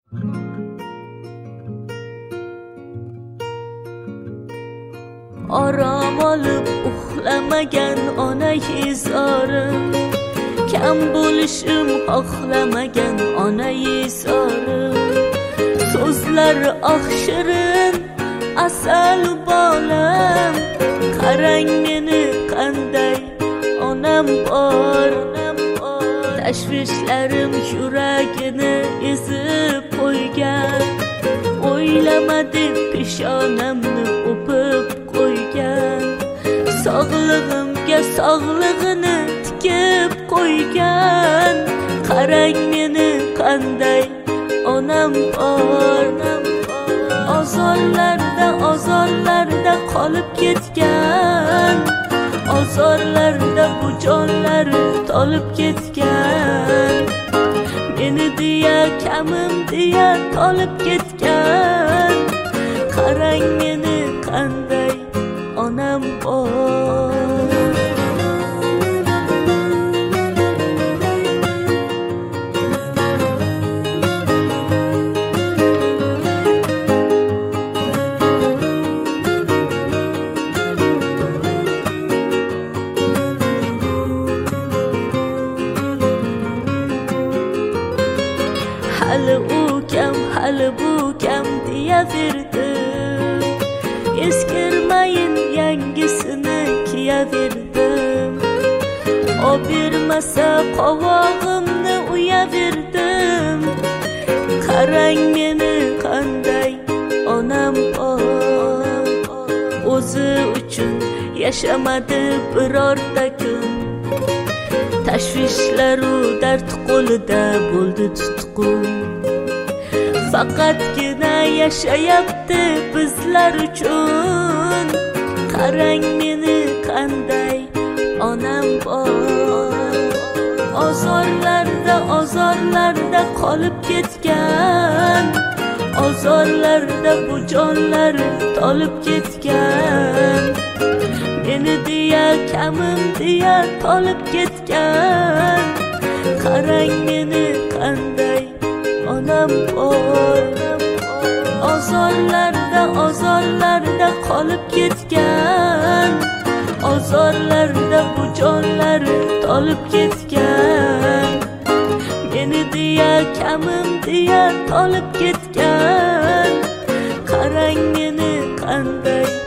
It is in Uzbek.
Orom olib uxlamagan ona yizorim, kam bo'lishim xohlamagan ona yizorim. So'zlar shirin asal bolam, qarang meni qanday onam bor. Tashvishlarim yuragini ezib qo'ygan, o'ylama deb peshonamni o'pib qo'ygan. Sog'lig'imga sog'lig'ini tikib qo'ygan, qarang meni qanday onam bor. Ozorlarda qolib ketgan, ozorlarda bu jonlar tolib ketgan. Meni deya kamim deya tolib ketgan, qarang meni qanday onam bor. Hali bu kam deyaverdim, eskirmayin yangisini kiyaverdim. O bermasa qovog'imni uyaverdim, qarang meni qanday onam bor. O'zi uchun yashamadi birorta kun, tashvishlaru dard qo'lida bo'ldi tutqun. Faqatgina yashayapti bizlar uchun, qarang meni qanday onam bor. Ozorlarda qolib ketgan, ozorlarda bu jonlar tolib ketgan. Meni deya kamim deya tolib ketgan, qarang meni qanday onam bor. Ozorlarda qolib ketgan, ozorlarda bu jonlar tolib ketgan. Meni deya kamim deya tolib ketgan, qarang meni qanday